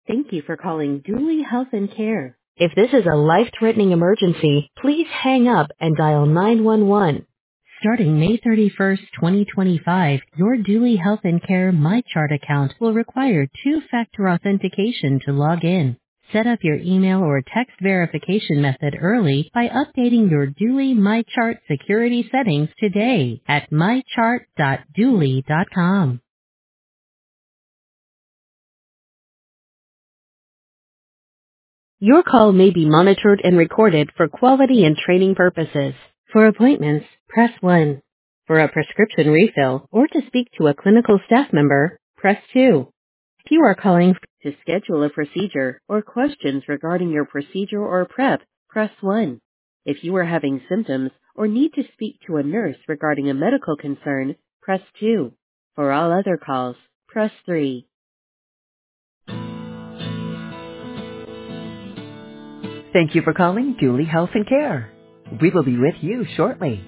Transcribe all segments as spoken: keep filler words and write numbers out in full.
Thank you for calling Dooley Health and Care. If this is a life-threatening emergency, please hang up and dial nine one one. Starting May thirty-first, twenty twenty-five, your Dooley Health and Care MyChart account will require two-factor authentication to log in. Set up your email or text verification method early by updating your Dooley MyChart security settings today at my chart dot dooley dot com. Your call may be monitored and recorded for quality and training purposes. For appointments, press one. For a prescription refill or to speak to a clinical staff member, press two. If you are calling to schedule a procedure or questions regarding your procedure or prep, press one. If you are having symptoms or need to speak to a nurse regarding a medical concern, press two. For all other calls, press three. Thank you for calling Dooley Health and Care. We will be with you shortly.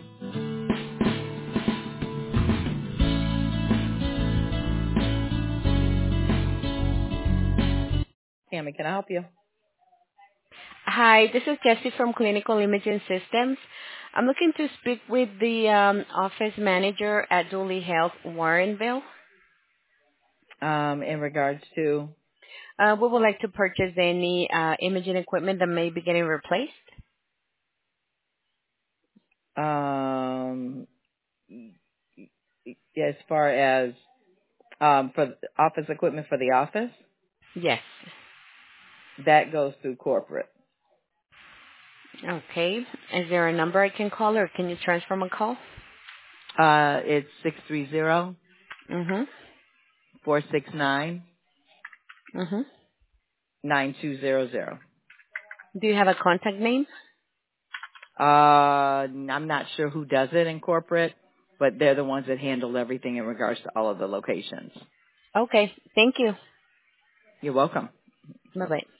Tammy, can I help you? Hi, this is Jessie from Clinical Imaging Systems. I'm looking to speak with the um, office manager at Dooley Health, Warrenville. Um, in regards to, Uh, we would like to purchase any uh, imaging equipment that may be getting replaced. um, as far as um, for office equipment for the office, Yes. that goes through corporate. Okay. Is there a number I can call, or can you transfer my call? Uh, it's six three zero, Mm-hmm. four six nine, Mm-hmm. nine two zero zero. Do you have a contact name? Uh, I'm not sure who does it in corporate, but they're the ones that handle everything in regards to all of the locations. Okay. Thank you. You're welcome. Bye-bye.